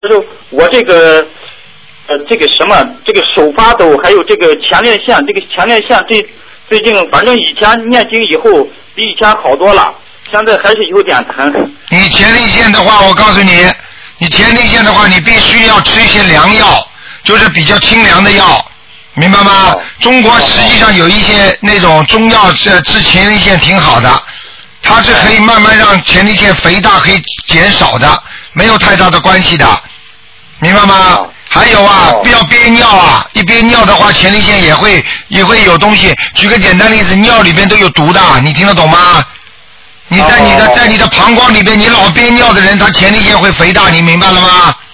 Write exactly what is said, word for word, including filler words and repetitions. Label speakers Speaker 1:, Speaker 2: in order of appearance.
Speaker 1: 就是我这个呃这个什么这个手发抖，还有这个前列腺，这个前列腺最最近反正以前念经以后比以前好多了，现在还是有点疼。
Speaker 2: 你前列腺的话，我告诉你，你前列腺的话，你必须要吃一些凉药，就是比较清凉的药。明白吗？中国实际上有一些那种中药治治前列腺挺好的，它是可以慢慢让前列腺肥大可以减少的，没有太大的关系的，明白吗？还有啊，不要憋尿啊，一憋尿的话，前列腺也会也会有东西。举个简单例子，尿里边都有毒的，你听得懂吗？你在你的在你的膀胱里边，你老憋尿的人，他前列腺会肥大，你明白了吗？